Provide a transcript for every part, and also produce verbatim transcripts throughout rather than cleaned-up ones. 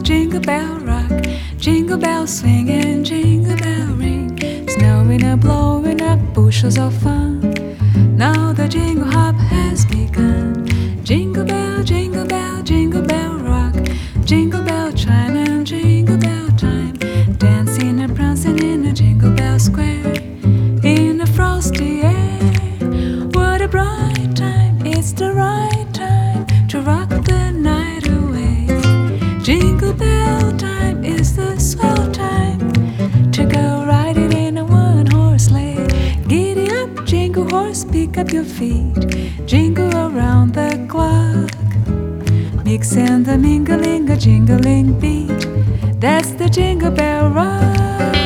jingle bell rock, jingle bell swing and jingle bell ring. Snowing and blowing up bushels of fun. Now the jingle hop has begun. Jingle bell, jingle bell, jingle bell rock, jingle bell chime and jingle bell time. Dancing and prancing in a jingle bell square, in a frosty air. What a bright time, it's the right time to rock the night away. Jingle bell time is the swell time to go riding in a one-horse sleigh. Giddy up, jingle horse, pick up your feet, jingle around the clock. Mix and the mingling, a jingling beat, that's the jingle bell rock.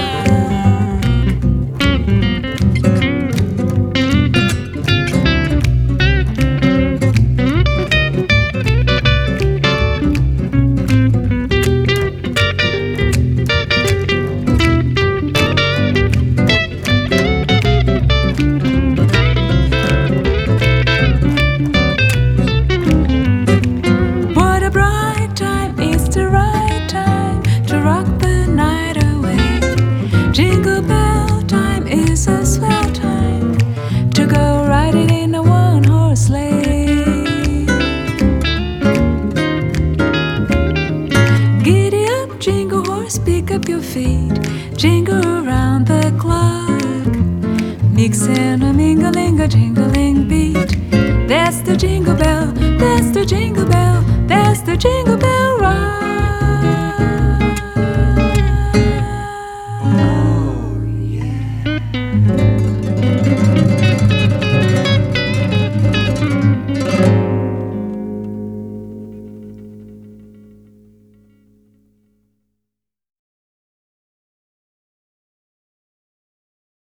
Jingle bell time is a swell time to go riding in a one-horse sleigh. Giddy up, jingle horse, pick up your feet, jingle around the clock. Mix and a mingling, a jingling beat, that's the jingle bell, that's the jingle bell, that's the jingle bell rock.